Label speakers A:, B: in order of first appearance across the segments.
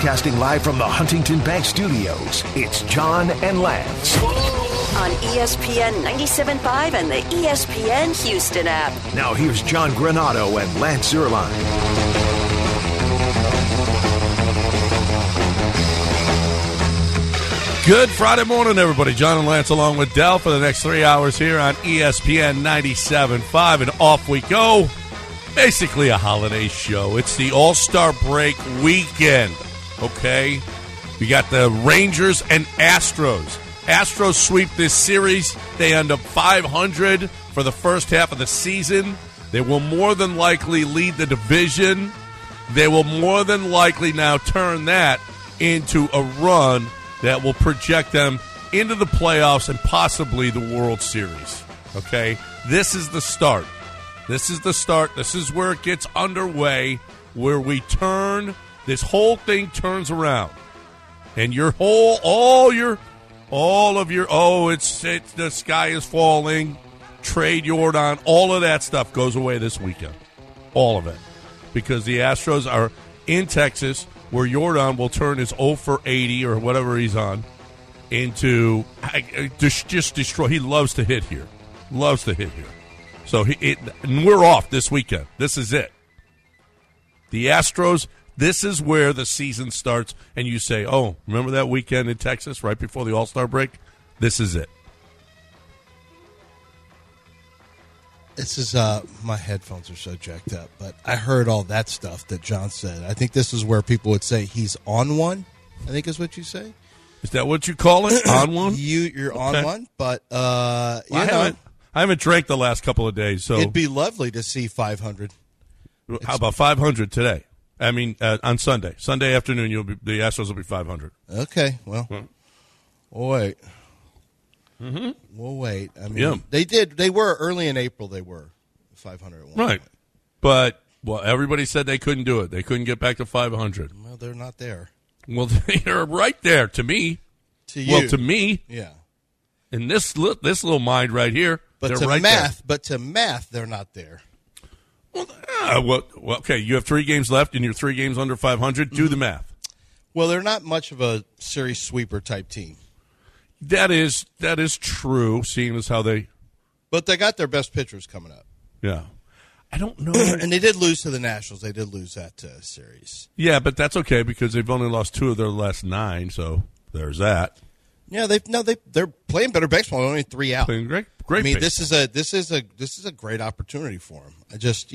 A: Broadcasting live from the Huntington Bank Studios, it's John and Lance.
B: On ESPN 97.5 and the ESPN Houston app.
A: Now here's John Granado and Lance Zierlein.
C: Good Friday morning, everybody. John and Lance along with Dell for the next 3 hours here on ESPN 97.5, and off we go. Basically a holiday show. It's the All-Star break weekend, okay? We got the Rangers and Astros. Astros sweep this series. They end up 500 for the first half of the season. They will more than likely lead the division. They will more than likely now turn that into a run that will project them into the playoffs and possibly the World Series. Okay? This is the start. This is the start. This is where it gets underway, where we turn, this whole thing turns around. And your whole, all of your, it's the sky is falling, trade Yordan, all of that stuff goes away this weekend. All of it. Because the Astros are in Texas, where Yordan will turn his 0 for 80 or whatever he's on into just destroy. He loves to hit here. Loves to hit here. So and we're off this weekend. This is it. The Astros, this is where the season starts, and you say, oh, remember that weekend in Texas right before the All-Star break? This is it.
D: This is my headphones are so jacked up, but I heard all that stuff that John said. I think this is where people would say he's on one, I think is what you say.
C: Is that what you call it? On one?
D: You're on one, but
C: I haven't drank the last couple of days, so
D: it'd be lovely to see 500.
C: How about 500 today? I mean, on Sunday. Sunday afternoon, the Astros will be 500.
D: Okay, well, we'll wait.
C: Mm-hmm.
D: We'll wait. I mean, They were early in April. They were 500 at one
C: right.
D: point.
C: But everybody said they couldn't do it. They couldn't get back to 500.
D: Well, they're not there.
C: Well, they're right there to me.
D: To you,
C: well, to me,
D: yeah.
C: In this little mind right here,
D: but
C: they're
D: to
C: right
D: math,
C: there.
D: but to math, they're not there.
C: Well, okay. You have 3 games left, and you're 3 games under 500. Do the math.
D: Well, they're not much of a series sweeper type team.
C: That is true, seeing as how they.
D: But they got their best pitchers coming up.
C: Yeah, I don't know.
D: And they did lose to the Nationals. They did lose that series.
C: Yeah, but that's okay because they've only lost 2 of their last 9, so there's that.
D: Yeah, they're playing better baseball. Only 3 out.
C: Playing great.
D: I mean,
C: baseball.
D: this is a great opportunity for them. I just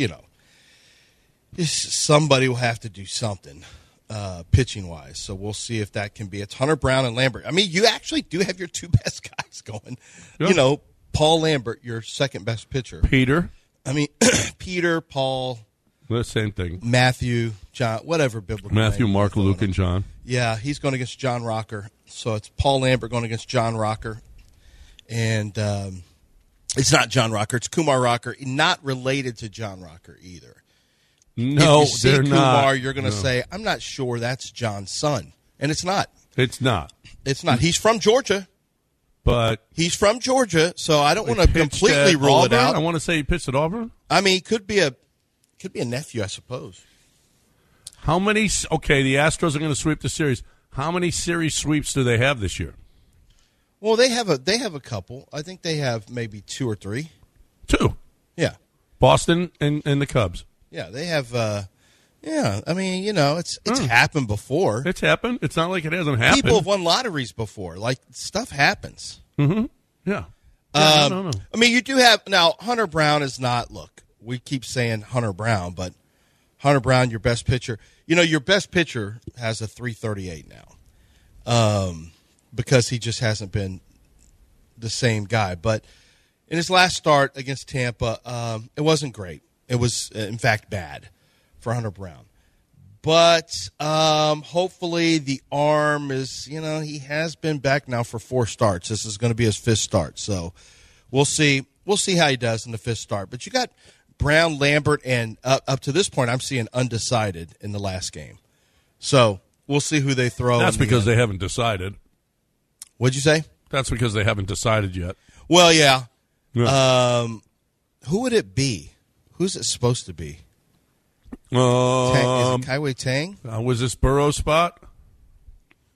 D: somebody will have to do something pitching wise. So we'll see if that can be. It's Hunter Brown and Lambert. I mean, you actually do have your 2 best guys going. Yeah. Paul Lambert, your second best pitcher.
C: Peter.
D: I mean, Peter, Paul.
C: The same thing.
D: Matthew, John, whatever biblical
C: Matthew,
D: name
C: Mark, Luke, and John.
D: Yeah, he's going against John Rocker. So it's Paul Lambert going against John Rocker. And it's not John Rocker. It's Kumar Rocker. Not related to John Rocker either.
C: No,
D: if you see
C: they're
D: Kumar,
C: not.
D: You're going to say, I'm not sure that's John's son. And it's not.
C: It's not.
D: It's not. He's from Georgia.
C: But
D: he's from Georgia, so I don't want to completely rule it out.
C: I want to say he pitched at Auburn.
D: I mean, could be a nephew, I suppose.
C: How many? Okay, the Astros are going to sweep the series. How many series sweeps do they have this year?
D: Well, they have a couple. I think they have maybe 2 or 3.
C: 2.
D: Yeah.
C: Boston and the Cubs.
D: Yeah, they have. Yeah, I mean, it's happened before.
C: It's happened. It's not like it hasn't happened.
D: People have won lotteries before. Like, stuff happens.
C: Mm-hmm. Yeah.
D: No. I mean, you do have now. Hunter Brown is not. Look, we keep saying Hunter Brown, but Hunter Brown, your best pitcher. Your best pitcher has a 3.38 now, because he just hasn't been the same guy. But in his last start against Tampa, it wasn't great. It was, in fact, bad for Hunter Brown. But hopefully the arm is, he has been back now for 4 starts. This is going to be his 5th start. So we'll see. We'll see how he does in the 5th start. But you got Brown, Lambert, and up to this point, I'm seeing undecided in the last game. So we'll see who they throw.
C: That's because they haven't decided.
D: What'd you say?
C: That's because they haven't decided yet.
D: Well, yeah. Who would it be? Who's it supposed to be? Is it Kai Wei Tang?
C: Was this Burrow spot?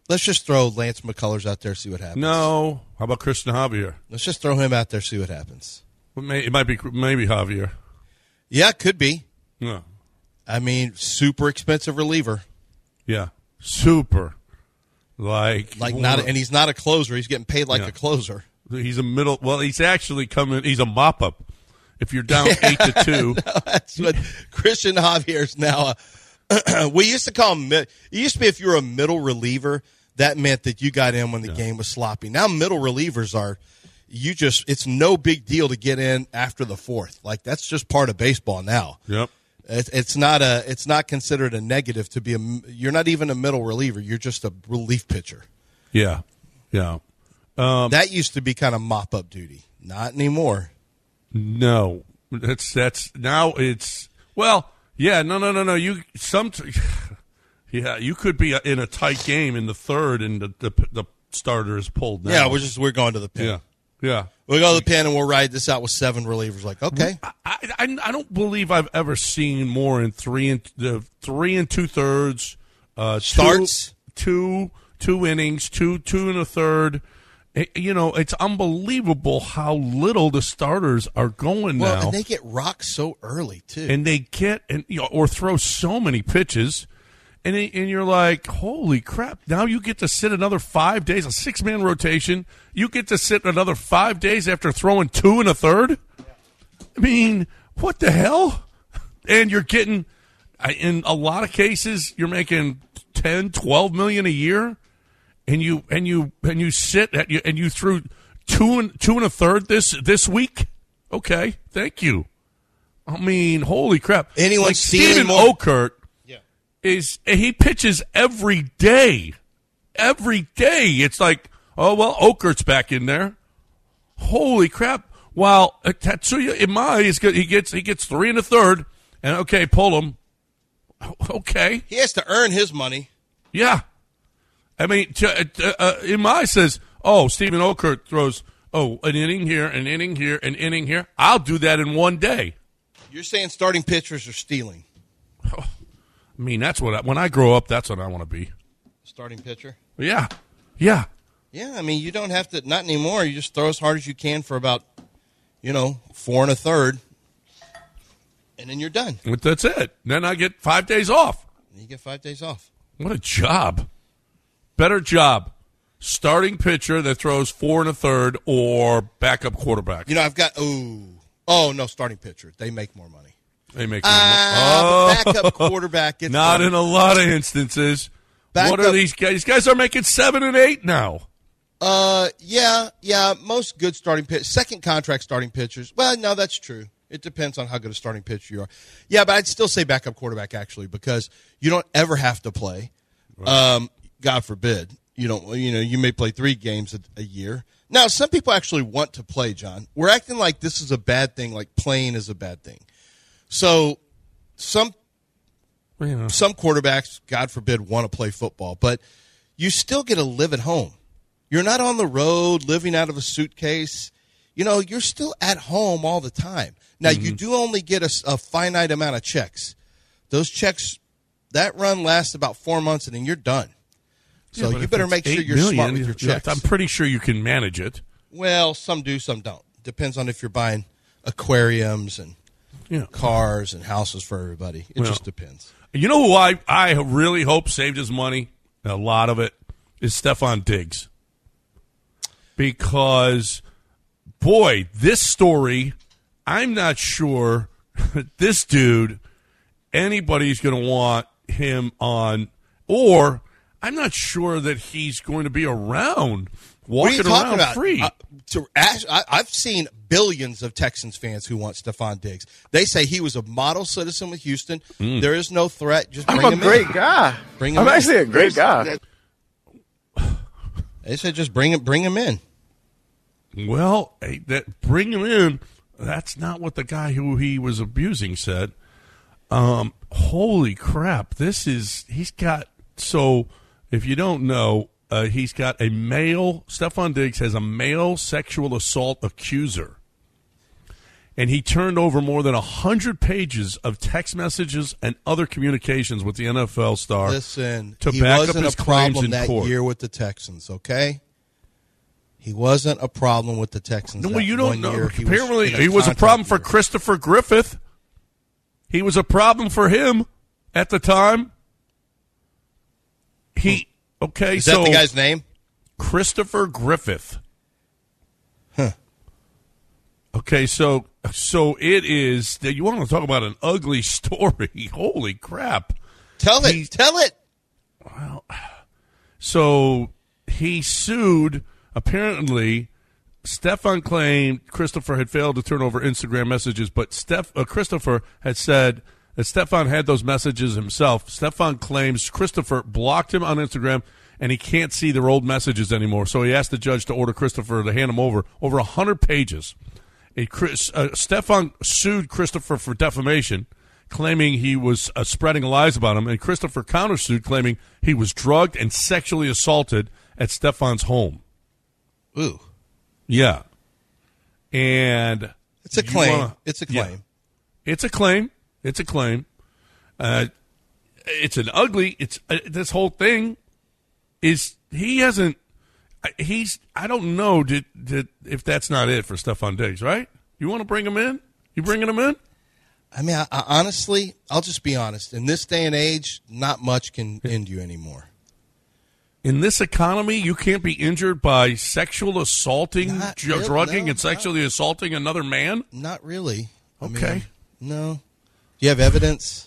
D: Let's just throw Lance McCullers out there, see what happens.
C: No. How about Christian Javier?
D: Let's just throw him out there, see what happens.
C: It might be maybe Javier.
D: Yeah, it could be.
C: Yeah.
D: I mean, super expensive reliever.
C: Yeah. Super. Like
D: not, and he's not a closer. He's getting paid like a closer.
C: He's a middle. Well, he's actually coming. He's a mop up. If you're down 8-2,
D: no, that's what Christian Javier's now. We used to call him. It used to be if you were a middle reliever, that meant that you got in when the game was sloppy. Now middle relievers are. It's no big deal to get in after the fourth. Like that's just part of baseball now.
C: Yep.
D: It's not considered a negative to be you're not even a middle reliever. You're just a relief pitcher.
C: Yeah. Yeah.
D: That used to be kind of mop up duty. Not anymore.
C: No. That's now it's no. You could be in a tight game in the third and the starter is pulled now.
D: Yeah, we're going to the pen.
C: Yeah.
D: We'll go to the pen and we'll ride this out with 7 relievers. Like, okay.
C: I don't believe I've ever seen more in 3 2/3
D: starts,
C: two innings, two and a third. It's unbelievable how little the starters are going now.
D: And they get rocked so early too,
C: and they or throw so many pitches. And you're like, holy crap, now you get to sit another 5 days, a 6-man rotation. You get to sit another 5 days after throwing 2 1/3? I mean, what the hell? And you're getting, in a lot of cases, you're making $10, $12 million a year, and you sit and you threw 2 1/3 this week? Okay, thank you. I mean, holy crap.
D: Anyone
C: like Steven Okert. He pitches every day. Every day. It's like, oh, well, Okert's back in there. Holy crap. While Tatsuya Imai is good. He gets 3 1/3, and okay, pull him. Okay.
D: He has to earn his money.
C: Yeah. I mean, Imai says, oh, Steven Okert throws, an inning here, an inning here, an inning here. I'll do that in one day.
D: You're saying starting pitchers are stealing.
C: I mean, that's when I grow up, that's what I want to be.
D: Starting pitcher?
C: Yeah. Yeah.
D: Yeah, I mean, you don't have to, not anymore. You just throw as hard as you can for about, 4 1/3, and then you're done.
C: But that's it. Then I get 5 days off.
D: You get 5 days off.
C: What a job. Better job. Starting pitcher that throws 4 1/3 or backup quarterback.
D: I've got, no, starting pitcher. They make more money.
C: They make backup
D: quarterback.
C: Not in a lot of instances. What are these guys? These guys are making 7 and 8 now.
D: Yeah. Most good starting pitchers, second contract starting pitchers. Well, no, that's true. It depends on how good a starting pitcher you are. Yeah, but I'd still say backup quarterback actually because you don't ever have to play. Right. God forbid. You may play 3 games a year. Now, some people actually want to play, John. We're acting like this is a bad thing, like playing is a bad thing. So some quarterbacks, God forbid, want to play football, but you still get to live at home. You're not on the road living out of a suitcase. You're still at home all the time. Now, you do only get a finite amount of checks. Those checks, that run lasts about 4 months, and then you're done. So you better make sure you're smart with your checks.
C: I'm pretty sure you can manage it.
D: Well, some do, some don't. Depends on if you're buying aquariums and cars and houses for everybody. It just depends.
C: You know who I really hope saved his money? A lot of it is Stephon Diggs. Because, boy, this story, I'm not sure this dude, anybody's going to want him on, or I'm not sure that he's going to be around walking around free.
D: I've seen billions of Texans fans who want Stephon Diggs. They say he was a model citizen with Houston. There is no threat. Just bring him in.
E: I'm a great guy. I'm actually a great guy.
D: They said just bring him in.
C: Well, bring him in. That's not what the guy who he was abusing said. Holy crap! He's got. So if you don't know. He's got Stephon Diggs has a male sexual assault accuser. and he turned over more than 100 pages of text messages and other communications with the NFL star.
D: Listen,
C: to
D: he
C: back
D: wasn't
C: up his
D: a problem
C: claims in
D: that
C: court.
D: year with the Texans, okay? He wasn't a problem with the Texans.
C: No, you don't know.
D: He
C: Apparently, he was a problem for Christopher Griffith. He was a problem for him at the time. Is
D: that the guy's name?
C: Christopher Griffith.
D: Huh.
C: Okay, so it is. You want to talk about an ugly story? Holy crap!
D: Tell it.
C: Well, so he sued. Apparently, Stefan claimed Christopher had failed to turn over Instagram messages, but Christopher had said that Stefan had those messages himself. Stefan claims Christopher blocked him on Instagram, and he can't see their old messages anymore. So he asked the judge to order Christopher to hand him over 100 pages. Stefan sued Christopher for defamation, claiming he was spreading lies about him, and Christopher countersued, claiming he was drugged and sexually assaulted at Stefan's home.
D: Ooh.
C: Yeah. And
D: it's a claim. It's a claim.
C: Yeah. It's a claim. It's a claim. It's an ugly. This whole thing is he hasn't. I don't know if that's not it for Stefan Diggs, right? You want to bring him in? You bringing him in?
D: I mean, I honestly, I'll just be honest. In this day and age, not much can end you anymore.
C: In this economy, you can't be injured by sexual assaulting, drugging, and sexually assaulting another man?
D: Not really.
C: Okay.
D: No. Do you have evidence?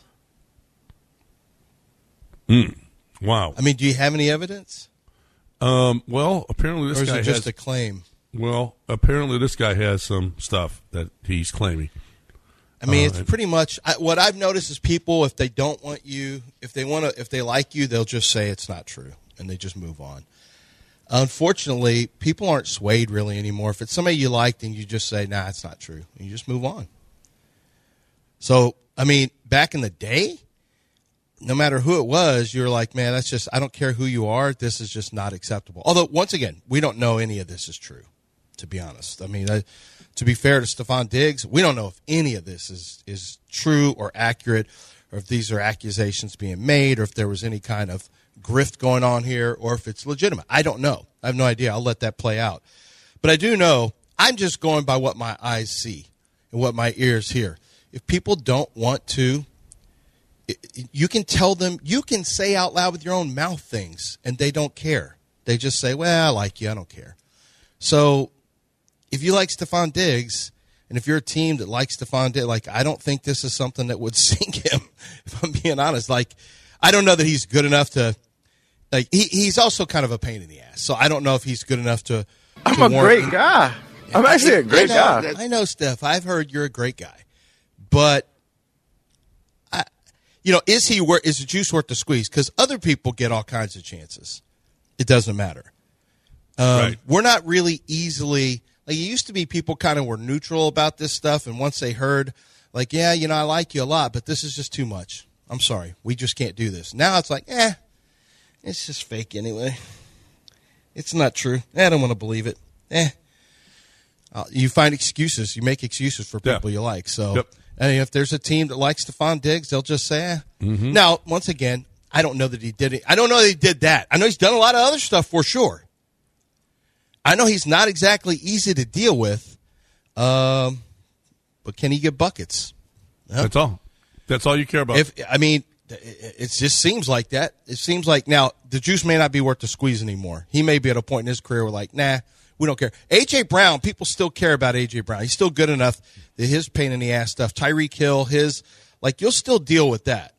C: Wow.
D: I mean, do you have any evidence?
C: Well, apparently this guy
D: has just a claim.
C: Well, apparently this guy has some stuff that he's claiming.
D: I mean, it's pretty much what I've noticed is people, if they don't want you, if they like you, they'll just say it's not true, and they just move on. Unfortunately, people aren't swayed really anymore. If it's somebody you liked and you just say, nah, it's not true, and you just move on. So, I mean, back in the day, no matter who it was, you're like, man, that's just, I don't care who you are, this is just not acceptable. Although, once again, we don't know any of this is true, to be honest. I mean, to be fair to Stefan Diggs, we don't know if any of this is true or accurate, or if these are accusations being made, or if there was any kind of grift going on here, or if it's legitimate. I don't know. I have no idea. I'll let that play out. But I do know I'm just going by what my eyes see and what my ears hear. If people don't want to, you can tell them, you can say out loud with your own mouth things, and they don't care. They just say, well, I like you, I don't care. So if you like Stefan Diggs, and if you're a team that likes Stefan Diggs, like, I don't think this is something that would sink him, if I'm being honest. Like, I don't know that he's good enough to, like, he's also kind of a pain in the ass. So I don't know if he's good enough to
E: I'm a great guy. I'm actually a great guy.
D: I know, Steph. I've heard you're a great guy. But, is the juice worth the squeeze? Because other people get all kinds of chances. It doesn't matter.
C: Right.
D: We're not really easily, like, it used to be people kind of were neutral about this stuff, and once they heard, like, yeah, I like you a lot, but this is just too much. I'm sorry. We just can't do this. Now it's like, it's just fake anyway. It's not true. I don't want to believe it. You find excuses. You make excuses for people you like. So, and if there's a team that likes Stefan Diggs, they'll just say,
C: Mm-hmm.
D: Now, once again, I don't know that he did it. I don't know that he did that. I know he's done a lot of other stuff for sure. I know he's not exactly easy to deal with, but can he get buckets? No.
C: That's all. That's all you care about.
D: It just seems like that. It seems like now the juice may not be worth the squeeze anymore. He may be at a point in his career where, like, nah, we don't care. A.J. Brown, people still care about A.J. Brown. He's still good enough that his pain in the ass stuff, Tyreek Hill, you'll still deal with that.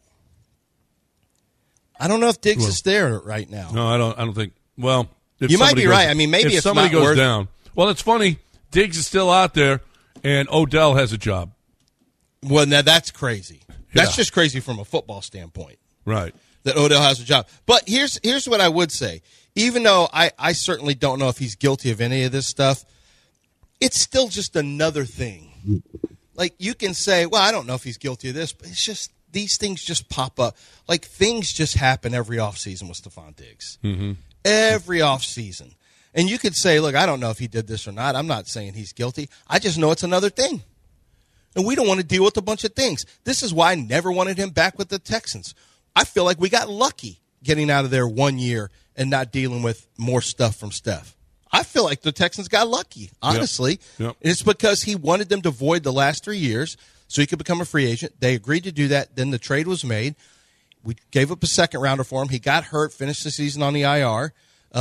D: I don't know if Diggs is there right now.
C: No, I don't think. Well,
D: you might be right. I mean, maybe
C: if
D: it's
C: somebody
D: not
C: goes
D: worth
C: down. Well, it's funny. Diggs is still out there, and Odell has a job.
D: Well, now that's crazy.
C: Yeah.
D: That's just crazy from a football standpoint.
C: Right.
D: That Odell has a job. But here's what I would say. Even though I certainly don't know if he's guilty of any of this stuff, it's still just another thing. Like, you can say, well, I don't know if he's guilty of this, but it's just these things just pop up. Like, things just happen every offseason with Stefan Diggs.
C: Mm-hmm.
D: Every offseason. And you could say, look, I don't know if he did this or not. I'm not saying he's guilty. I just know it's another thing. and we don't want to deal with a bunch of things. This is why I never wanted him back with the Texans. I feel like we got lucky getting out of there 1 year and not dealing with more stuff from Steph. I feel like the Texans got lucky, honestly.
C: Yep.
D: And it's because he wanted them to void the last 3 years so he could become a free agent. They agreed to do that. Then the trade was made. We gave up a second rounder for him. He got hurt, finished the season on the IR.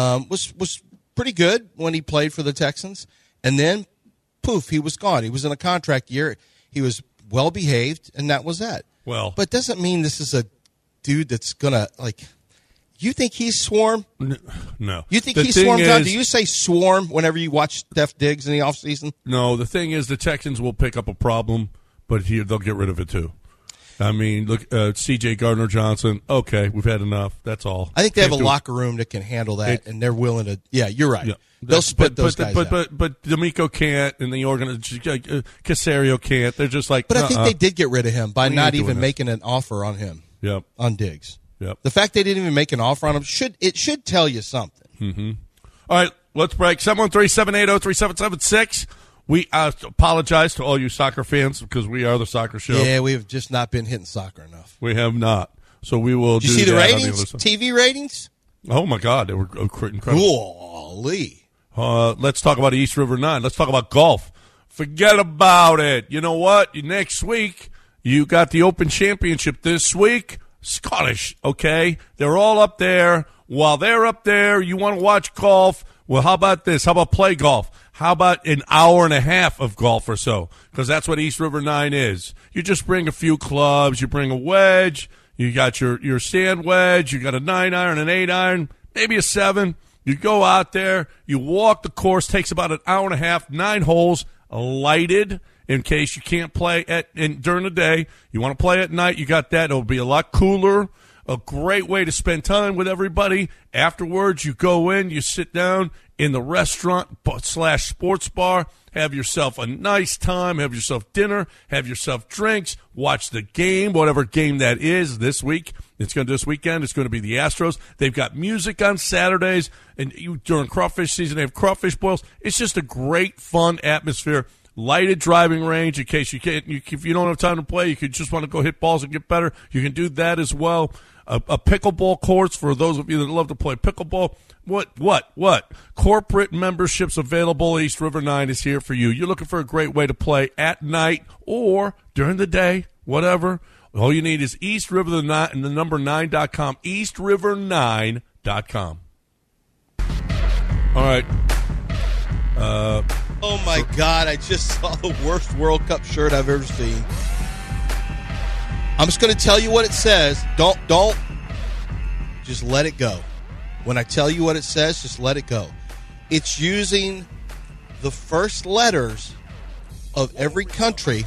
D: Was pretty good when he played for the Texans. And then, poof, he was gone. He was in a contract year. He was well-behaved, and that was that.
C: Well,
D: but it doesn't mean this is a dude that's going to, like, you think he's swarm?
C: No.
D: You think he's swarm, John? Do you say swarm whenever you watch Steph Diggs in the offseason?
C: No, the thing is the Texans will pick up a problem, but they'll get rid of it too. I mean, look, C.J. Gardner-Johnson, okay, we've had enough. That's all.
D: I think they have a locker room that can handle that, and they're willing to – yeah, you're right. Yeah. They'll split those guys out.
C: But D'Amico can't, and the Casario can't. They're just like –
D: But I think they did get rid of him by not even making an offer on him, on Diggs.
C: Yep.
D: The fact they didn't even make an offer on him should tell you something.
C: Mm-hmm. All right, let's break. 713-780-3776. We apologize to all you soccer fans because we are the soccer show.
D: Yeah, we've just not been hitting soccer enough.
C: We have not. So we will do that.
D: Did you see the ratings? TV ratings?
C: Oh, my God. They were incredible.
D: Holy.
C: Let's talk about East River 9. Let's talk about golf. Forget about it. You know what? Next week, you got the Open Championship this week. Scottish, okay? They're all up there. While they're up there, you want to watch golf. Well, how about this? How about play golf? How about an hour and a half of golf or so? Because that's what East River 9 is. You just bring a few clubs. You bring a wedge. You got your sand wedge. You got a 9-iron, an 8-iron, maybe a 7. You go out there. You walk the course. Takes about an hour and a half, 9 holes, lighted in case you can't play during the day. You want to play at night, you got that. It'll be a lot cooler. A great way to spend time with everybody. Afterwards, you go in, you sit down in the restaurant / sports bar, have yourself a nice time, have yourself dinner, have yourself drinks, watch the game, whatever game that is this week. This weekend, it's going to be the Astros. They've got music on Saturdays, and during crawfish season, they have crawfish boils. It's just a great, fun atmosphere. Lighted driving range in case you can't. If you don't have time to play, you could just want to go hit balls and get better. You can do that as well. A pickleball course for those of you that love to play pickleball. What? Corporate memberships available. East River 9 is here for you. You're looking for a great way to play at night or during the day, whatever. All you need is East River 9 and the number 9.com. EastRiver9.com. All right.
D: Oh, my God. I just saw the worst World Cup shirt I've ever seen. I'm just going to tell you what it says. Don't. Just let it go. When I tell you what it says, just let it go. It's using the first letters of every country.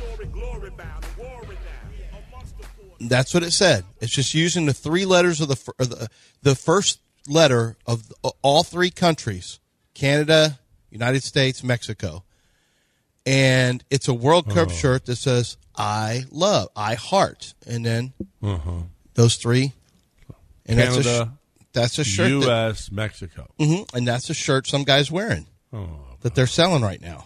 D: That's what it said. It's just using the 3 letters of the first letter of all 3 countries. Canada, United States, Mexico. And it's a World Cup shirt that says, I love, I heart. And then those 3. And
C: Canada,
D: that's a shirt.
C: U.S., Mexico.
D: Mm-hmm, and that's a shirt some guy's wearing that they're selling right now.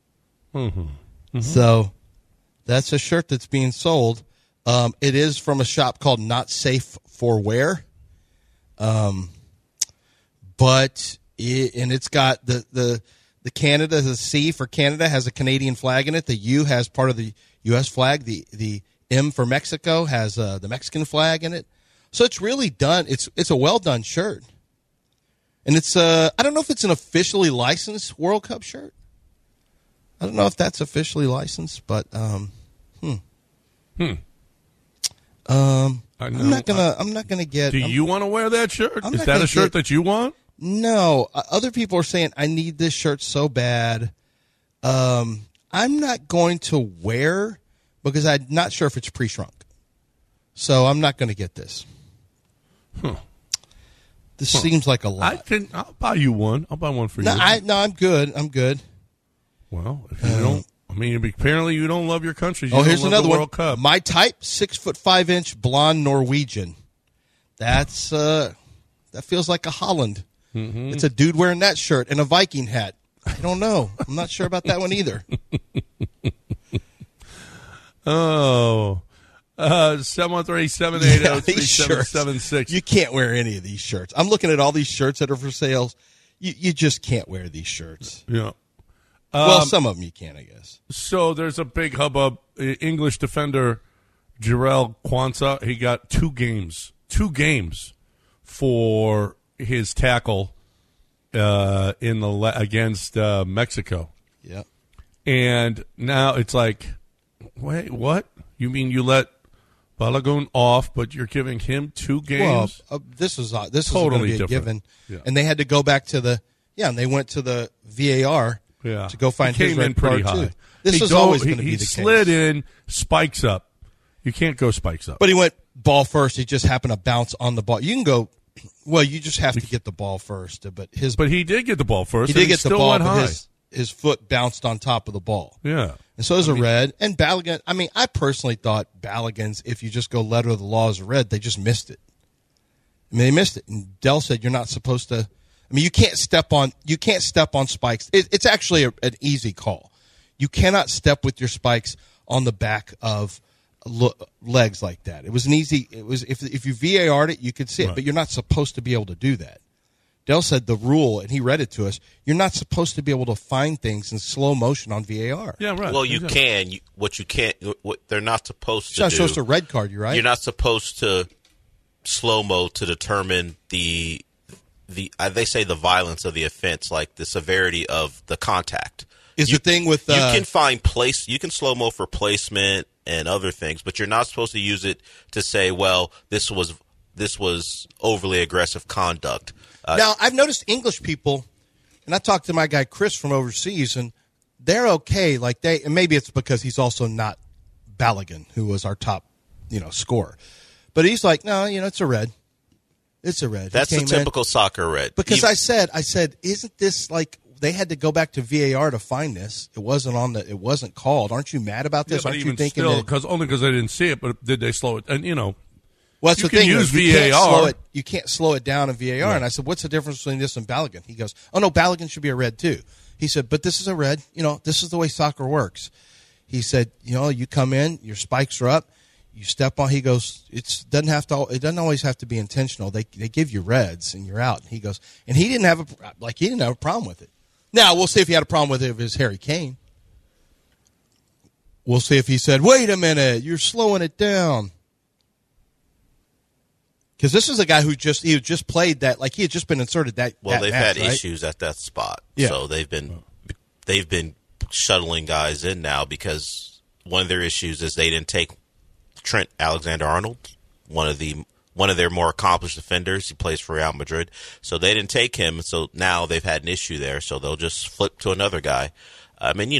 D: So that's a shirt that's being sold. It is from a shop called Not Safe for Wear. But it's got the Canada, the C for Canada has a Canadian flag in it. The U has part of the U.S. flag. The M for Mexico has the Mexican flag in it. So it's really done. It's a well done shirt, and it's I don't know if it's an officially licensed World Cup shirt. I don't know if that's officially licensed, but I'm not gonna get.
C: Do you want to wear that shirt? Is that a shirt that you want?
D: No, other people are saying I need this shirt so bad. I'm not going to wear because I'm not sure if it's pre-shrunk. So I'm not going to get this. This seems like a lot.
C: I'll buy you one. I'll buy one for you.
D: I'm good. I'm good.
C: Well, if you don't, I mean, apparently you don't love your country.
D: Here's another
C: World
D: one.
C: Cup.
D: My type, 6'5" blonde Norwegian. That's that feels like a Holland. Mm-hmm. It's a dude wearing that shirt and a Viking hat. I don't know. I'm not sure about that one either.
C: Oh. 713-780-3776.
D: You can't wear any of these shirts. I'm looking at all these shirts that are for sale. You just can't wear these shirts.
C: Yeah.
D: Well, some of them you can, I guess.
C: So there's a big hubbub. English defender Jarrell Quansah, he got 2 games for his tackle against Mexico.
D: Yeah.
C: And now it's like, wait, what? You mean you let Balogun off, but you're giving him 2 games?
D: Well, this is totally
C: Totally
D: be a
C: different.
D: given.
C: Yeah.
D: And they had to go back to and they went to the VAR to go find
C: he
D: his
C: came
D: red
C: in pretty
D: card,
C: high.
D: too. This is always going to be the case.
C: He slid in, spikes up. You can't go spikes up.
D: But he went ball first. He just happened to bounce on the ball. You can go, well, you just have to get the ball first. But he
C: did get the ball first.
D: He did get the
C: still
D: ball,
C: went high.
D: but his foot bounced on top of the ball.
C: Yeah.
D: And so is a red. And Balogun, I personally thought Balogun's, if you just go letter of the law as a red, they just missed it. They missed it. And Dell said you're not supposed to. You can't step on spikes. It's actually an easy call. You cannot step with your spikes on the back of legs like that. It was an easy. It was if you VAR'd it, you could see it, but you're not supposed to be able to do that. Dell said the rule, and he read it to us. You're not supposed to be able to find things in slow motion on VAR.
C: Yeah, right.
F: Well, you can. What you can't. What they're not supposed to do.
D: It's not supposed to red card you, right?
F: You're not supposed to slow mo to determine the they say the violence of the offense, like the severity of the contact.
D: Is the thing with
F: you can find you can slow mo for placement and other things, but you're not supposed to use it to say, well, this was overly aggressive conduct.
D: Now, I've noticed English people, and I talked to my guy Chris from overseas, and they're okay. Like and maybe it's because he's also not Balogun, who was our top, scorer. But he's like, no, it's a red. It's a red.
F: That's the typical soccer red.
D: Because I said, isn't this like they had to go back to VAR to find this? It wasn't called. Aren't you mad about this?
C: Yeah,
D: Aren't you thinking
C: only because they didn't see it, but did they slow it? And
D: well, that's
C: you
D: the thing.
C: Use
D: you
C: VAR.
D: You can't slow it down in VAR.
C: Right.
D: And I said, what's the difference between this and Balogun? He goes, oh no, Balogun should be a red too. He said, but this is a red. This is the way soccer works. He said, you come in, your spikes are up. You step on. He goes. It doesn't always have to be intentional. They give you reds and you're out. And he goes. And he didn't have a problem with it. Now we'll see if he had a problem with it if it was Harry Kane. We'll see if he said, "Wait a minute, you're slowing it down." Because this is a guy who just played that he had just been inserted that.
F: Well, they've had
D: right?
F: issues at that spot,
D: yeah.
F: So they've been shuttling guys in now because one of their issues is they didn't take Trent Alexander-Arnold, one of their more accomplished defenders. He plays for Real Madrid, so they didn't take him. So now they've had an issue there. So they'll just flip to another guy. They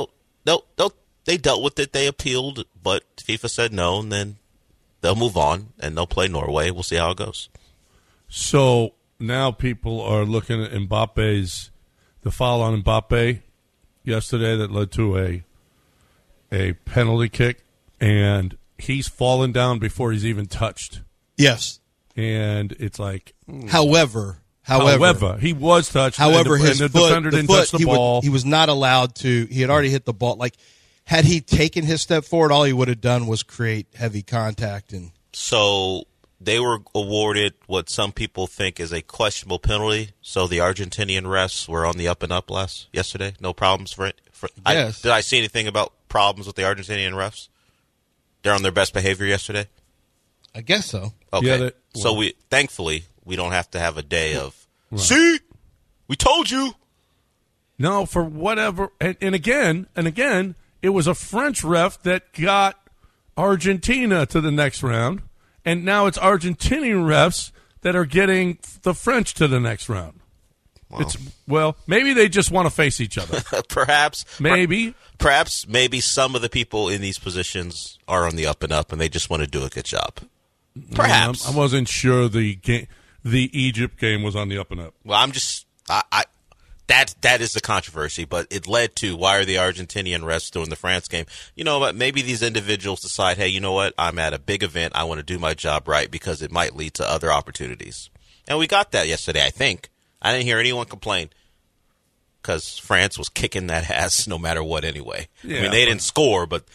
F: dealt with it. They appealed, but FIFA said no, and then they'll move on and they'll play Norway. We'll see how it goes.
C: So now people are looking at the foul on Mbappe yesterday that led to a penalty kick, and he's fallen down before he's even touched.
D: Yes.
C: And it's like...
D: However,
C: he was touched.
D: However,
C: and the defender didn't touch the ball.
D: He was not allowed to. He had already hit the ball. Had he taken his step forward, all he would have done was create heavy contact. And
F: so they were awarded what some people think is a questionable penalty. So the Argentinian refs were on the up and up yesterday. No problems for it.
D: Yes.
F: Did I see anything about problems with the Argentinian refs? They're on their best behavior yesterday?
D: I guess so.
F: Okay.
C: Yeah,
F: so thankfully, we don't have to have a day of, see, we told you.
C: No, for whatever. And again, it was a French ref that got Argentina to the next round, and now it's Argentinian refs that are getting the French to the next round.
F: Wow.
C: Maybe they just want to face each other.
F: Perhaps maybe some of the people in these positions are on the up and up, and they just want to do a good job. Perhaps
C: I wasn't sure the Egypt game was on the up and up.
F: Well, that is the controversy, but it led to why are the Argentinian refs doing the France game? You know what? Maybe these individuals decide, hey, you know what? I'm at a big event. I want to do my job right because it might lead to other opportunities. And we got that yesterday, I think. I didn't hear anyone complain because France was kicking that ass no matter what anyway.
C: Yeah,
F: they didn't score, but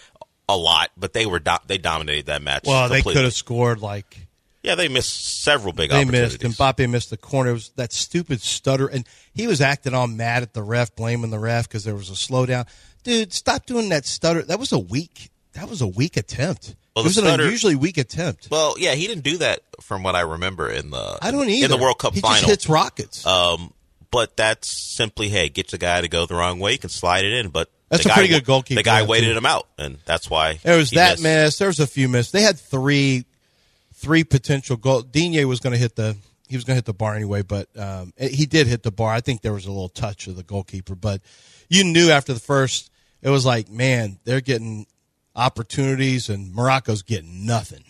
F: a lot, but they dominated that match.
D: Well,
F: completely.
D: they could have scored like.
F: Yeah, they missed several big
D: They
F: opportunities.
D: missed. Mbappe missed the corner. It was that stupid stutter, and he was acting all mad at the ref, blaming the ref because there was a slowdown. Dude, stop doing that stutter. That was a weak attempt.
F: Well,
D: it was
F: the stutter,
D: an unusually weak attempt.
F: Well, yeah, he didn't do that from what I remember in the.
D: I don't either.
F: In the World Cup
D: he
F: final.
D: He just hits rockets.
F: But that's simply, hey, get the guy to go the wrong way, you can slide it in. But
D: that's a pretty good goalkeeper.
F: The guy waited him out, and that's why
D: there was that
F: missed.
D: miss. There was a few misses. They had three potential goals. Digne was going to hit the bar anyway, but he did hit the bar. I think there was a little touch of the goalkeeper, but you knew after the first, it was like, man, they're getting opportunities, and Morocco's getting nothing.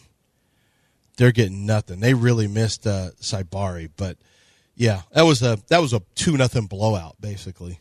D: They're getting nothing. They really missed Saibari, but yeah, that was a 2-0 blowout basically.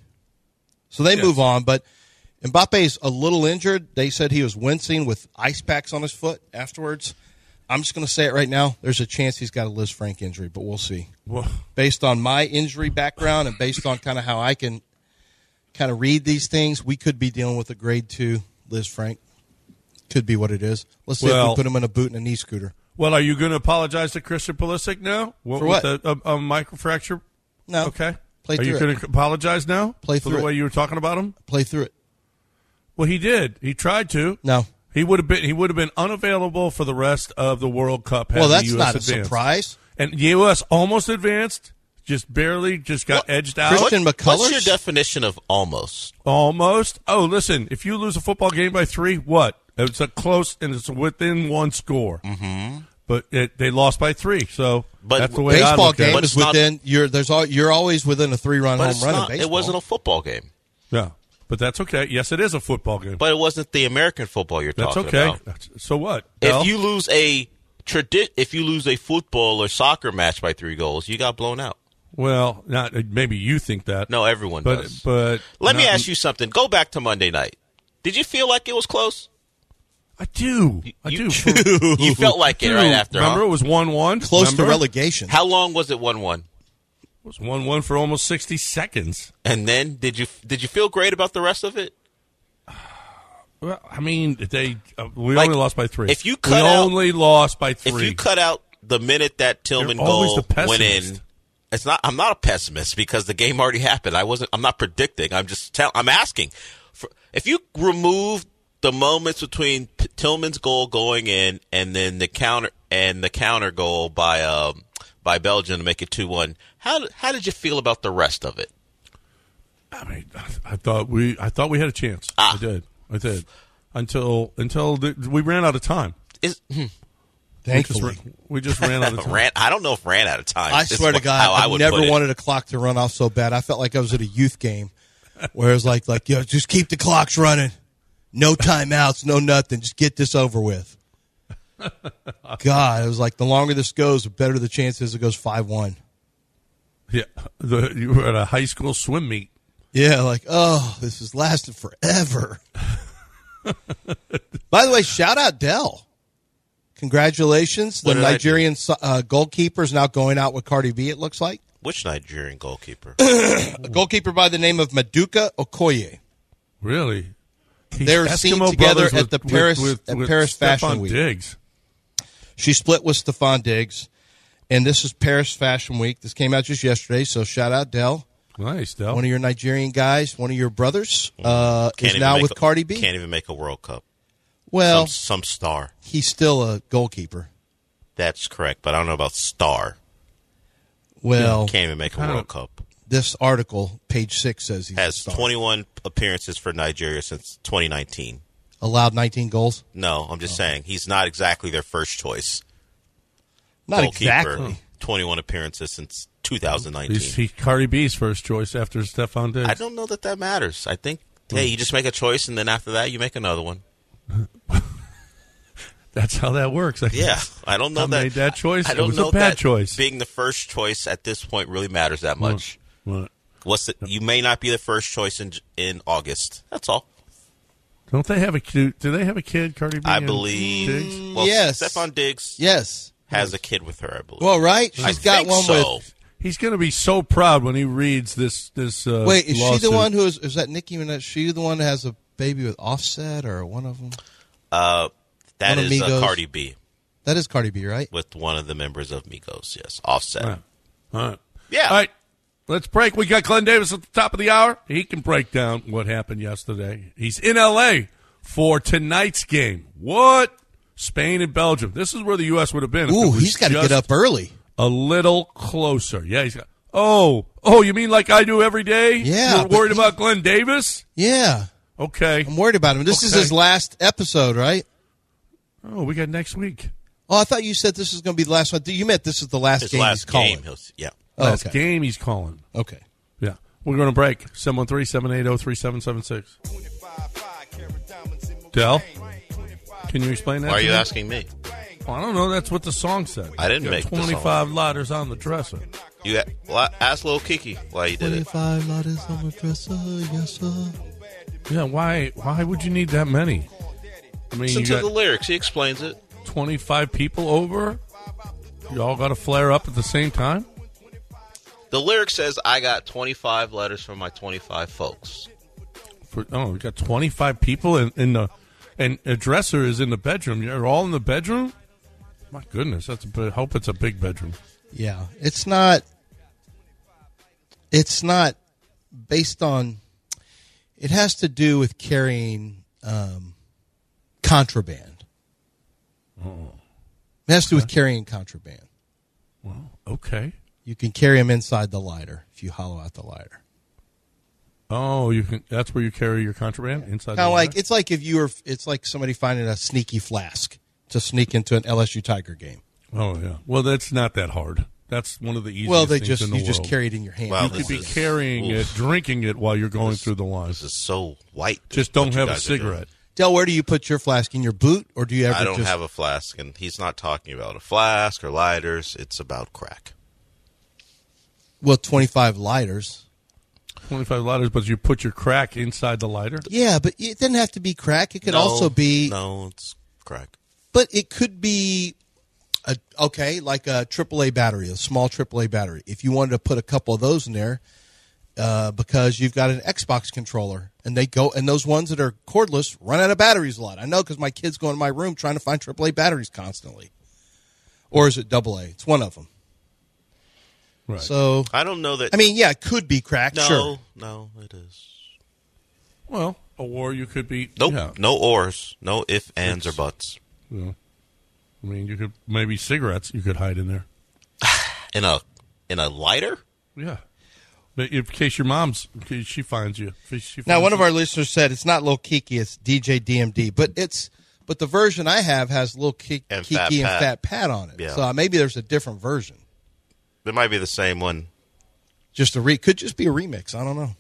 D: So they move on, but Mbappe's a little injured. They said he was wincing with ice packs on his foot afterwards. I'm just going to say it right now. There's a chance he's got a Liz Frank injury, but we'll see.
C: Whoa.
D: Based on my injury background and based on kind of how I can kind of read these things, we could be dealing with a grade 2 Liz Frank. Could be what it is. Let's see if we put him in a boot and a knee scooter.
C: Well, are you going to apologize to Christian Pulisic now?
D: For what?
C: With a microfracture?
D: No.
C: Okay.
D: Play
C: are
D: through
C: you going to apologize now?
D: Play
C: for
D: through
C: the way you were talking about him?
D: Play through it.
C: Well, he did. He tried to.
D: No.
C: He would have been unavailable for the rest of the World Cup.
D: Well, that's
C: the US
D: not a
C: advanced.
D: surprise.
C: And the U.S. almost advanced, just barely, just got edged out.
D: Christian McCullers?
F: What's your definition of almost?
C: Almost. Oh, listen, if you lose a football game by 3, what? It's a close, and it's within one score. Mm-hmm. But they lost by 3, so that's the way I
D: baseball
C: look at it.
D: game is within. You're always within a 3-run home run in baseball.
F: It wasn't a football game.
C: Yeah, but that's okay. Yes, it is a football game.
F: But it wasn't the American football you're talking about.
C: That's okay. So what?
F: If you lose a football or soccer match by 3 goals, you got blown out.
C: Well, not maybe you think that.
F: No, everyone does.
C: But
F: let me ask you something. Go back to Monday night. Did you feel like it was close?
C: I do.
F: You felt like it right after.
C: Remember, it was 1-1.
D: Close to relegation.
F: How long was it 1-1?
C: It was 1-1 for almost 60 seconds.
F: And then did you feel great about the rest of it?
C: Well, I mean, we only lost by 3.
F: If you only
C: lost by 3.
F: If you cut out the minute that Tillman goal went in, I'm not a pessimist because the game already happened. I'm not predicting. I'm asking. If you remove the moments between Tillman's goal going in and then the counter goal by Belgium to make it 2-1, how did you feel about the rest of it?
C: I mean, I thought we had a chance. I did. Until we ran out of time.
D: Thankfully,
C: we just ran out of time.
F: I don't know if ran out of time.
D: I swear to God, I never wanted a clock to run off so bad. I felt like I was at a youth game where it was like yo, just keep the clocks running. No timeouts, no nothing. Just get this over with. God, it was like the longer this goes, the better the chances it goes 5-1.
C: Yeah, you were at a high school swim meet.
D: Yeah, like, oh, this has lasted forever. By the way, shout out Dell. Congratulations. The Nigerian goalkeeper is now going out with Cardi B, it looks like.
F: Which Nigerian goalkeeper?
D: A goalkeeper by the name of Maduka Okoye.
C: Really?
D: They were seen together at the Paris Fashion Week.
C: Diggs.
D: She split with Stephon Diggs, and this is Paris Fashion Week. This came out just yesterday, so shout out Dell.
C: Nice, Dell.
D: One of your Nigerian guys, one of your brothers, is now with Cardi B.
F: Can't even make a World Cup.
D: Well,
F: some star.
D: He's still a goalkeeper.
F: That's correct, but I don't know about star.
D: Well,
F: can't even make a World Cup.
D: This article, page 6, says he
F: has 21 appearances for Nigeria since 2019.
D: Allowed 19 goals?
F: No, I'm just saying he's not exactly their first choice.
D: Not
F: goalkeeper.
D: Exactly.
F: 21 appearances since 2019.
C: He's Cardi B's first choice after Stephon Diggs.
F: I don't know that matters. I think, hey, you just make a choice, and then after that, you make another one.
C: That's how that works.
F: I don't know
C: I made that choice. I don't know a bad choice.
F: Being the first choice at this point really matters that much.
C: What?
F: You may not be the first choice in August. That's all.
C: Don't they have a kid? Do they have a kid, Cardi B?
F: I believe.
C: Diggs?
F: Well,
D: yes.
F: Stephon Diggs.
D: Yes.
F: Has a kid with her, I believe.
D: Well, right. She's got one with.
C: He's going to be so proud when he reads this.
D: Wait, is
C: lawsuit.
D: she the one who is that Nicki Minaj? Is she the one that has a baby with Offset or one of them?
F: That
D: One of
F: is
D: Migos.
F: Cardi B
D: That is Cardi B, right?
F: with one of the members of Migos. Yes, Offset.
C: All right.
F: Yeah.
C: All right. Let's break. We got Glenn Davis at the top of the hour. He can break down what happened yesterday. He's in L.A. for tonight's game. What? Spain and Belgium. This is where the U.S. would have been. if it
D: Ooh,
C: was
D: he's got to
C: just
D: get up early.
C: a little closer. Yeah, he's got. Oh, you mean like I do every day?
D: Yeah,
C: You're
D: but
C: worried about Glenn Davis?
D: Yeah.
C: Okay.
D: I'm worried about him. This is
C: Okay.
D: his last episode, right?
C: Oh, we got next week.
D: Oh, I thought you said this was going to be the last one. You meant this is the last
F: His
D: game
F: last
D: he's calling.
F: game. Yeah.
D: Oh,
C: Last
D: okay.
C: game he's calling.
D: Okay.
C: Yeah. We're going to break. 713-780-3776. Del, can you explain that?
F: Why are
C: to
F: you
C: me?
F: asking me?
C: Well, I don't know. That's what the song said.
F: I didn't
C: You got
F: make the song.
C: 25 lighters on the dresser.
F: Ask Lil Kiki why he did it.
D: 25 lighters on the dresser, yes, sir.
C: Yeah, why would you need that many? I mean,
F: Listen
C: you
F: to
C: got
F: the lyrics. He explains it.
C: 25 people over. You all got to flare up at the same time?
F: The lyric says, I got 25 letters from my 25 folks.
C: We got 25 people in the, and a dresser is in the bedroom. You're all in the bedroom? My goodness, I hope it's a big bedroom.
D: Yeah. It's not based on, it has to do with carrying contraband. It has to do with carrying contraband.
C: Well, okay.
D: You can carry them inside the lighter if you hollow out the lighter.
C: Oh, you can. That's where you carry your contraband inside.
D: Kind of
C: the
D: like
C: lighter?
D: it's like if you were. It's like somebody finding a sneaky flask to sneak into an LSU Tiger game.
C: Oh yeah. Well, that's not that hard. That's one of the easiest.
D: Well, they
C: things
D: just
C: in the
D: you just
C: world.
D: carry it in your hand.
F: Wow,
C: You could be carrying it, drinking it while you're going through the lines.
F: This is so white.
C: Just
F: what
C: don't
F: you
C: have a
F: guys are doing.
C: cigarette.
D: Del, where do you put your flask? In your boot, or do you ever?
F: I don't
D: just,
F: have a flask, and he's not talking about a flask or lighters. It's about crack.
D: Well, 25 lighters.
C: 25 lighters, but you put your crack inside the lighter.
D: Yeah, but it doesn't have to be crack. It could also be.
F: No, it's crack.
D: But it could be, like a AAA battery, a small AAA battery. If you wanted to put a couple of those in there, because you've got an Xbox controller, and those ones that are cordless run out of batteries a lot. I know because my kids go in my room trying to find AAA batteries constantly. Or is it AA? It's one of them.
C: Right.
D: So,
F: I don't know that.
D: I mean, yeah, it could be crack. Sure.
F: No, it is.
C: Well, or you could be.
F: Nope.
C: Yeah.
F: No ors. No if, ands, or buts.
C: Yeah. I mean, you could maybe cigarettes. You could hide in there.
F: In a lighter?
C: Yeah. But in case your mom's, in case she finds you.
D: Now, one of our listeners said it's not Lil Kiki, it's DJ DMD, but the version I have has Lil Kiki and Fat Pat on it.
F: Yeah.
D: So maybe there's a different version.
F: It might be the same one.
D: Could just be a remix. I don't know.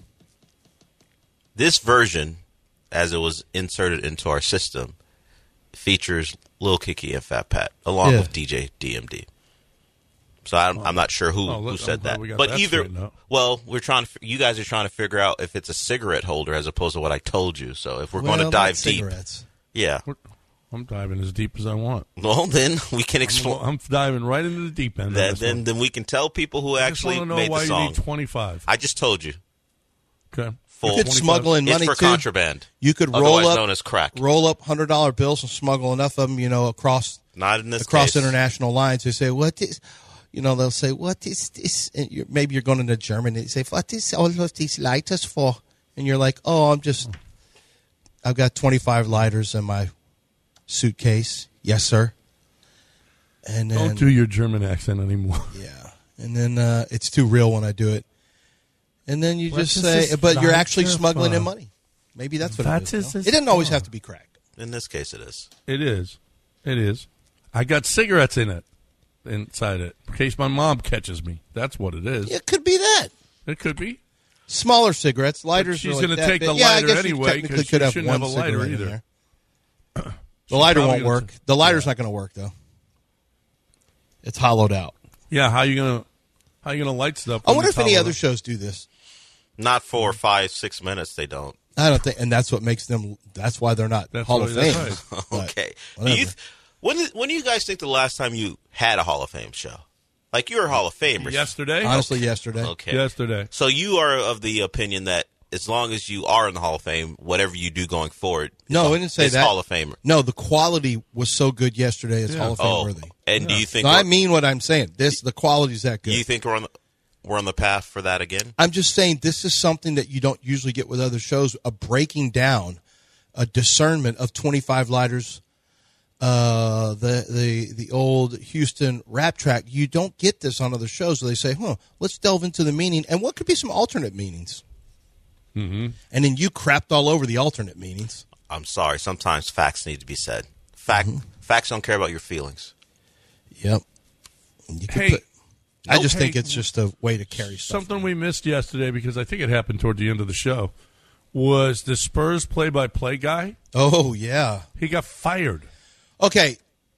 F: This version, as it was inserted into our system, features Lil Kiki and Fat Pat along with DJ DMD. So I'm not sure who said that. But either, well, you guys are trying to figure out if it's a cigarette holder as opposed to what I told you. So if we're going to dive deep,
D: cigarettes.
F: yeah.
C: I'm diving as deep as I want.
F: Well, then we can explore.
C: I'm diving right into the deep end.
F: Then we can tell people who actually
C: I just want to know
F: made
C: why
F: the song.
C: you need 25.
F: I just told you.
C: Okay.
F: Full.
D: You could smuggle in
F: It's
D: money
F: for
D: too.
F: contraband.
D: You could
F: otherwise known as crack.
D: roll up $100 bills and smuggle enough of them, across
F: Not in this
D: across
F: case.
D: international lines. They say, "What is?" They'll say, "What is this?" And maybe you're going into Germany. They say, "What is all of these lighters for?" And you're like, "Oh, I've got 25 lighters in my suitcase." Yes, sir. And then,
C: Don't do your German accent anymore.
D: yeah, and then it's too real when I do it. And then you
C: What
D: just
C: is
D: say,
C: this
D: "But you're actually
C: lighter
D: smuggling in
C: for?
D: money." Maybe that's what
C: What
D: it
C: is
D: is.
C: this
D: It doesn't always
C: for?
D: have to be crack.
F: In this case, it is.
C: It is. It is. I got cigarettes in it, inside it, in case my mom catches me. That's what it is.
D: It could be that.
C: It could be.
D: Smaller cigarettes, lighters.
C: she's
D: going to
C: take the
D: yeah, I
C: lighter
D: guess you
C: anyway,
D: technically
C: 'cause
D: could
C: she
D: have
C: shouldn't
D: one
C: have a lighter
D: cigarette in
C: either.
D: there. The lighter
C: probably
D: won't
C: gonna
D: work. The lighter's not going to work though. It's hollowed out.
C: Yeah, how you gonna light stuff?
D: I
C: when
D: wonder
C: it's
D: if any
C: hollow?
D: other shows do this.
F: Not for 5-6 minutes. They don't.
D: I don't think, and that's what makes them. That's why they're not
C: That's
D: Hall
C: why-
D: of
C: that's
D: Fame.
C: right.
D: But
F: Okay.
D: whatever.
F: When do you guys think the last time you had a Hall of Fame show? Like you're a Hall of Famer.
C: Yesterday.
D: Honestly, yesterday.
F: Okay.
C: Yesterday.
F: So you are of the opinion that as long as you are in the Hall of Fame, whatever you do going forward,
D: no, we didn't say
F: it's
D: that.
F: Hall of Famer.
D: No, the quality was so good yesterday. It's Hall of Fame worthy.
F: And do you think?
D: No, I mean what I'm saying. The quality's that good.
F: Do you think we're on the path for that again?
D: I'm just saying this is something that you don't usually get with other shows. A breaking down, a discernment of 25 lighters. The old Houston rap track. You don't get this on other shows where they say, let's delve into the meaning and what could be some alternate meanings. Mm-hmm. And then you crapped all over the alternate meanings.
F: I'm sorry. Sometimes facts need to be said. Facts don't care about your feelings.
D: Yep. I just think it's just a way to carry stuff.
C: Something we missed yesterday, because I think it happened toward the end of the show, was the Spurs play-by-play guy.
D: Oh, yeah.
C: He got fired.
D: Okay.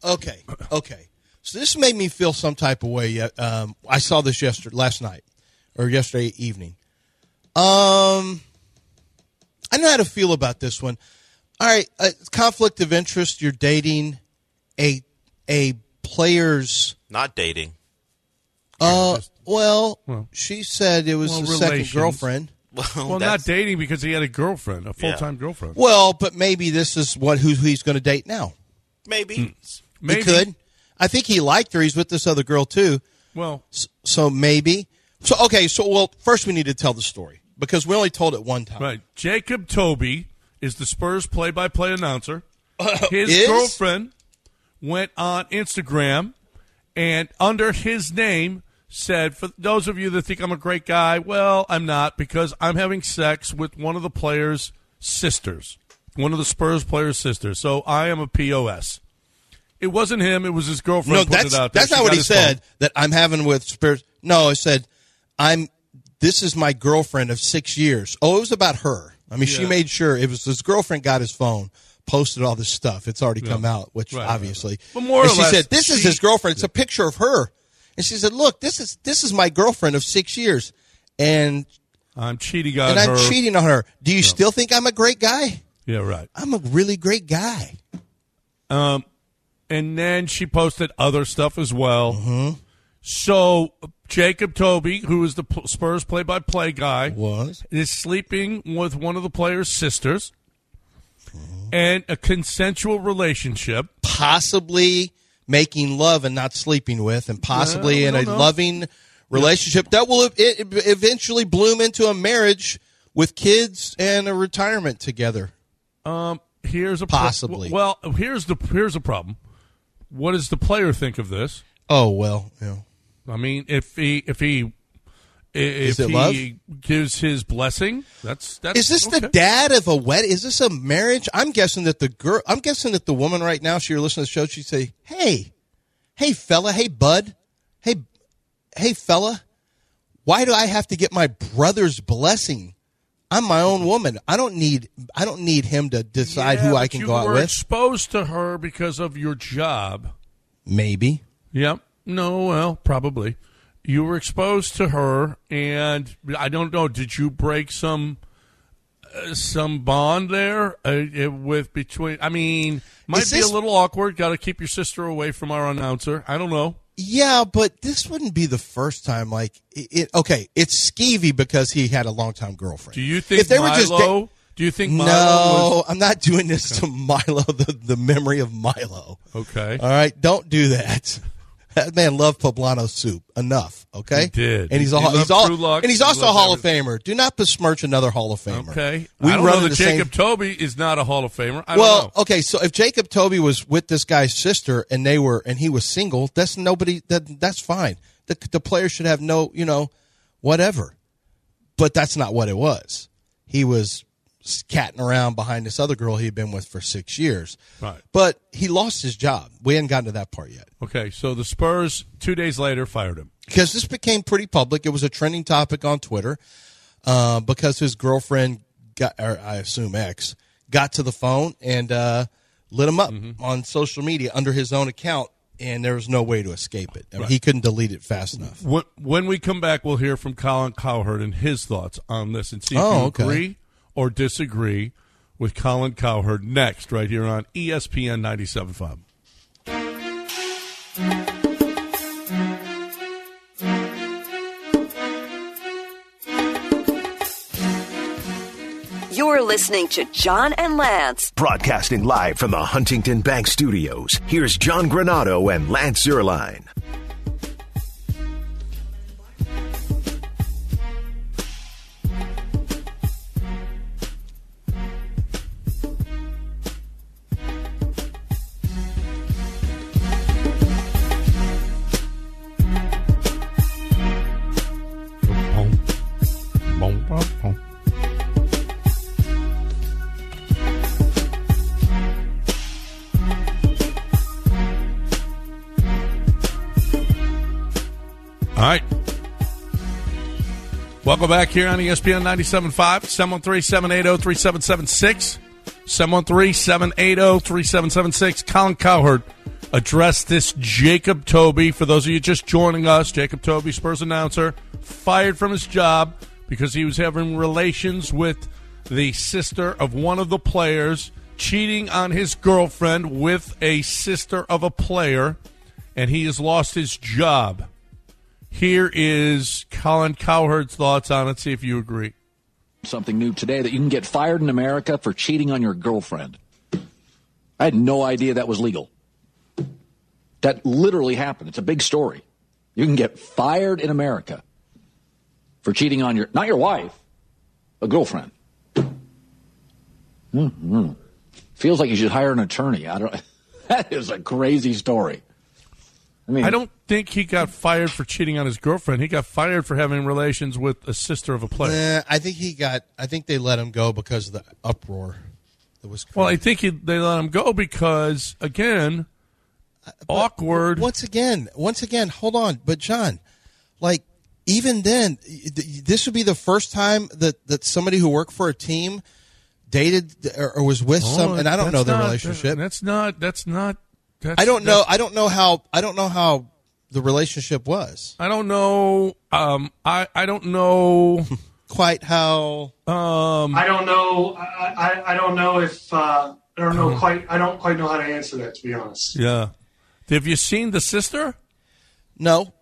D: So this made me feel some type of way. I saw this yesterday evening. I know how to feel about this one. All right, conflict of interest. You're dating a player's.
F: Not dating.
D: She said it was his second girlfriend.
C: Well, not dating because he had a girlfriend, a full-time girlfriend.
D: Well, but maybe this is who he's going to date now.
F: Maybe.
D: He could. I think he liked her. He's with this other girl too.
C: Well,
D: so maybe. So okay. So first we need to tell the story because we only told it one time.
C: Right. Jacob Toby is the Spurs play-by-play announcer. His girlfriend went on Instagram and under his name said, for those of you that think I'm a great guy, well, I'm not, because I'm having sex with one of the players' sisters, one of the Spurs players' sisters. So I am a POS. It wasn't him. It was his girlfriend putting it out there.
D: That's not what he said, that I'm having with Spurs. No, I said, this is my girlfriend of 6 years. Oh, it was about her. I mean, she made sure it was his girlfriend got his phone, posted all this stuff. It's already come out, which obviously.
C: But more or
D: less,
C: she
D: said, this is his girlfriend. It's a picture of her. And she said, look, this is my girlfriend of 6 years. And
C: I'm cheating on her.
D: And I'm cheating on her. Do you still think I'm a great guy?
C: Yeah, right.
D: I'm a really great guy.
C: And then she posted other stuff as well.
D: Mm-hmm.
C: So Jacob Toby, who is the Spurs play-by-play guy, is sleeping with one of the players' sisters and a consensual relationship.
D: Possibly making love and not sleeping with, and possibly in a loving relationship that will eventually bloom into a marriage with kids and a retirement together.
C: Here's a
D: possibly.
C: Here's a problem. What does the player think of this?
D: Oh well, yeah.
C: I mean, if he
D: love?
C: gives his blessing, that's.
D: Is this the dad of a wedding? Is this a marriage? I'm guessing that the woman right now, she were listening to the show, she'd say, "Hey fella, hey bud, hey fella, why do I have to get my brother's blessing? I'm my own woman. I don't need him to decide who I can go out with."
C: You were exposed to her because of your job.
D: Maybe.
C: Yep. No. Well, probably. You were exposed to her, and I don't know. Did you break some bond there between? I mean, might be a little awkward. Got to keep your sister away from our announcer. I don't know.
D: Yeah, but this wouldn't be the first time. Like, okay, it's skeevy because he had a longtime girlfriend.
C: Do you think Milo? Do you think Milo?
D: No, I'm not doing this to Milo. The memory of Milo.
C: Okay.
D: All right, don't do that. That man loved poblano soup. Enough, okay?
C: He did.
D: And he's also a Hall of Famer. Do not besmirch another Hall of Famer.
C: Okay. I don't know that Jacob Toby is not a Hall of Famer. I don't know.
D: Okay, so if Jacob Toby was with this guy's sister and he was single, that's fine. The player should have no, whatever. But that's not what it was. He was catting around behind this other girl he had been with for 6 years.
C: Right.
D: But he lost his job. We hadn't gotten to that part yet.
C: Okay, so the Spurs 2 days later fired him.
D: Because this became pretty public. It was a trending topic on Twitter because his girlfriend, I assume ex, got to the phone and lit him up on social media under his own account, and there was no way to escape it. I mean, he couldn't delete it fast enough.
C: When we come back, we'll hear from Colin Cowherd and his thoughts on this and see if you agree or disagree with Colin Cowherd next right here on ESPN 97.5.
B: listening to John and Lance.
A: Broadcasting live from the Huntington Bank Studios, here's John Granado and Lance Zierlein.
C: All right. Welcome back here on ESPN 97.5, 713-780-3776, 713-780-3776. Colin Cowherd addressed this Jacob Toby. For those of you just joining us, Jacob Toby, Spurs announcer, fired from his job because he was having relations with the sister of one of the players, cheating on his girlfriend with a sister of a player, and he has lost his job. Here is Colin Cowherd's thoughts on it. See if you agree.
G: Something new today, that you can get fired in America for cheating on your girlfriend. I had no idea that was legal. That literally happened. It's a big story. You can get fired in America for cheating on not your wife, a girlfriend. Feels like you should hire an attorney. That is a crazy story. I
C: don't think he got fired for cheating on his girlfriend. He got fired for having relations with a sister of a player.
D: I think they let him go because of the uproar that was created.
C: Well, I think they let him go because, again, awkward.
D: Once again, hold on. But, John, like, even then, this would be the first time that somebody who worked for a team dated or was with some, and I don't know their relationship.
C: That's not.
D: I don't know how the relationship was.
C: I don't know. I don't know
D: quite how.
H: I don't know. I don't know if. I don't know quite. I don't quite know how to answer that, to be honest.
C: Yeah. Have you seen the sister?
D: No.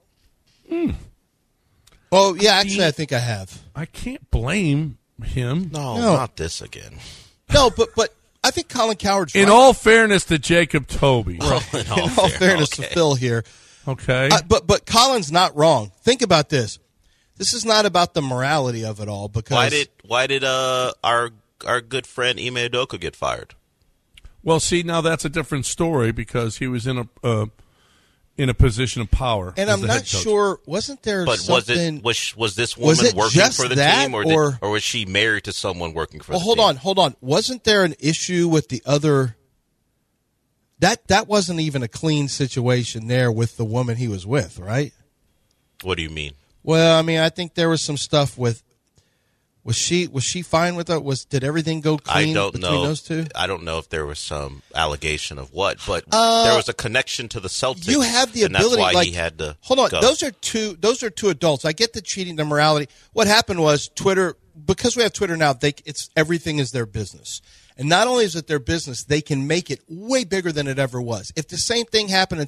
D: Oh yeah, actually, I think I have.
C: I can't blame him.
F: No, not this again.
D: No, but. I think Colin Cowherd's right.
C: In all fairness to Jacob Toby.
F: Well, in
D: all fairness to Phil here.
C: Okay.
D: But Colin's not wrong. Think about this. This is not about the morality of it all. Because
F: why did our good friend Ime Udoka get fired?
C: Well, see, now that's a different story because he was in a position of power.
D: And I'm not sure. Wasn't there?
F: But
D: something,
F: was this woman working for the team, or was she married to someone working for the team?
D: Well, hold on. Wasn't there an issue with the other? That wasn't even a clean situation there with the woman he was with, right?
F: What do you mean?
D: Well, I mean, I think there was some stuff with. Was she fine with it? Did everything go clean between those two?
F: I don't know if there was some allegation of what, but there was a connection to the Celtics.
D: You have the ability.
F: And that's why he had to.
D: Hold on,
F: go.
D: Those are two adults. I get the cheating, the morality. What happened was Twitter, because we have Twitter now. Everything is their business, and not only is it their business, they can make it way bigger than it ever was. If the same thing happened in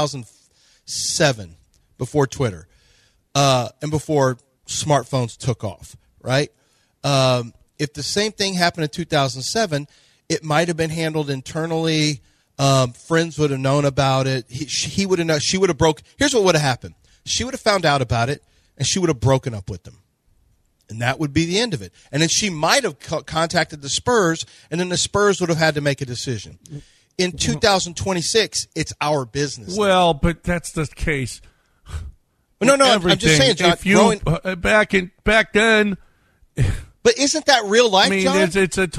D: 2007, before Twitter, and before smartphones took off, right? If the same thing happened in 2007, it might have been handled internally. Friends would have known about it. He would have known. She would have broke. Here's what would have happened. She would have found out about it, and she would have broken up with them. And that would be the end of it. And then she might have contacted the Spurs, and then the Spurs would have had to make a decision. In 2026, it's our business.
C: Well, but that's the case.
D: No, I'm just saying, John.
C: If you, back then.
D: But isn't that real life, John?
C: It's a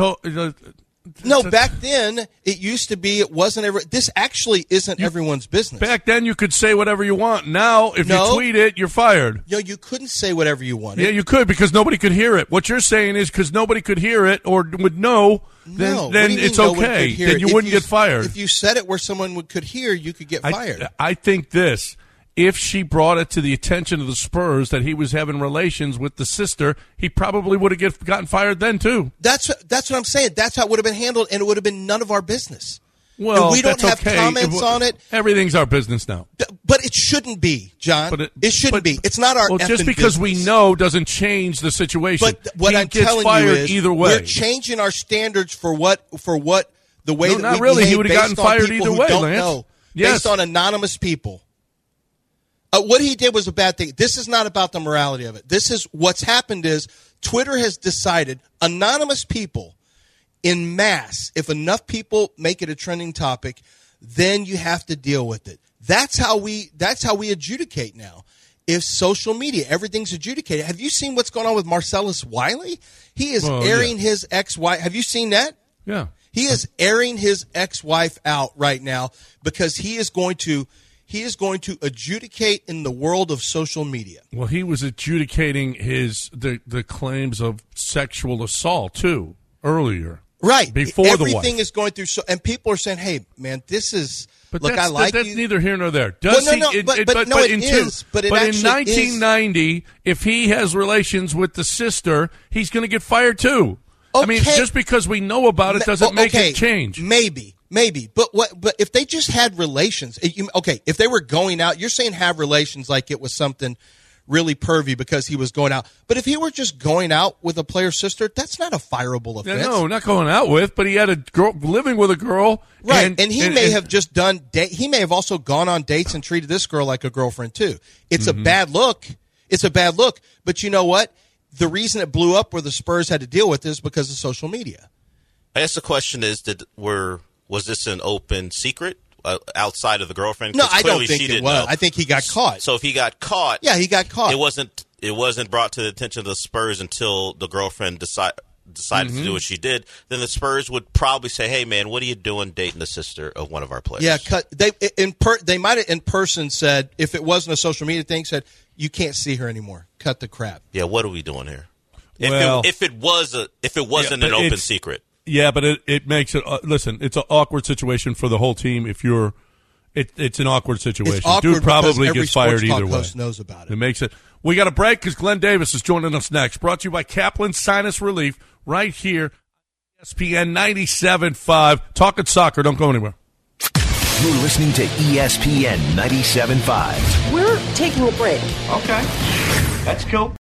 D: back then it used to be. It wasn't this actually isn't everyone's business.
C: Back then you could say whatever you want. Now, if you tweet it, you're fired.
D: No, you couldn't say whatever you wanted.
C: Yeah, you could because nobody could hear it. What you're saying is because nobody could hear it or would know, then it's okay. Then you wouldn't get fired.
D: If you said it where someone could hear, you could get fired.
C: I think this. If she brought it to the attention of the Spurs that he was having relations with the sister, he probably would have gotten fired then too.
D: That's what I'm saying. That's how it would have been handled, and it would have been none of our business.
C: Well,
D: and we don't have
C: okay.
D: comments on it.
C: Everything's our business now.
D: But it shouldn't be, John. It shouldn't be. It's not our
C: just because
D: business.
C: we know doesn't change the situation.
D: But what
C: he
D: I'm
C: gets
D: telling
C: fired
D: you is
C: either way.
D: we're changing our standards for what the way
C: No,
D: that
C: not
D: we
C: really.
D: behave
C: He would have
D: based
C: gotten
D: on
C: fired
D: people
C: either
D: who
C: way,
D: don't
C: Lance.
D: know,
C: Yes.
D: based on anonymous people. What he did was a bad thing. This is not about the morality of it. This is what's happened is Twitter has decided anonymous people in mass, if enough people make it a trending topic, then you have to deal with it. That's how we adjudicate now. If social media, everything's adjudicated. Have you seen what's going on with Marcellus Wiley? He is airing his ex-wife. Have you seen that?
C: Yeah.
D: He is airing his ex-wife out right now because he is going to adjudicate in the world of social media.
C: Well, he was adjudicating the claims of sexual assault too earlier,
D: right?
C: Before
D: everything
C: the wife.
D: is going through. And people are saying, "Hey, man, this is."
C: But
D: look, I like
C: that's
D: you.
C: neither here nor there.
D: But in
C: 1990, if he has relations with the sister, he's going to get fired too.
D: Okay.
C: I mean, just because we know about it doesn't make it change.
D: Maybe. But if they just had relations, if they were going out, you're saying have relations like it was something really pervy because he was going out. But if he were just going out with a player's sister, that's not a fireable offense.
C: Yeah, no, not going out with, but he had a girl living with a girl.
D: Right, and he may have just done he may have also gone on dates and treated this girl like a girlfriend too. It's a bad look. It's a bad look. But you know what? The reason it blew up where the Spurs had to deal with this because of social media.
F: I guess the question is, was this an open secret outside of the girlfriend?
D: No, I don't think it was.
F: Know.
D: I think he got caught.
F: So if he got caught,
D: yeah, he got caught.
F: It wasn't brought to the attention of the Spurs until the girlfriend decided to do what she did. Then the Spurs would probably say, "Hey, man, what are you doing dating the sister of one of our players?"
D: Yeah, they might have in person said, if it wasn't a social media thing, said you can't see her anymore. Cut the crap.
F: Yeah, what are we doing here? If it wasn't an open secret.
C: Yeah, but it makes it. Listen, it's an awkward situation for the whole team. If you're, it's an awkward situation.
D: It's awkward
C: Dude probably
D: because
C: gets fired
D: every
C: either
D: sports talk
C: way.
D: host knows about it.
C: It makes it. We got a break because Glenn Davis is joining us next. Brought to you by Kaplan Sinus Relief, right here, ESPN 97.5. Talking soccer. Don't go anywhere.
A: You're listening to ESPN 97.5.
B: We're taking a break.
I: Okay, that's cool.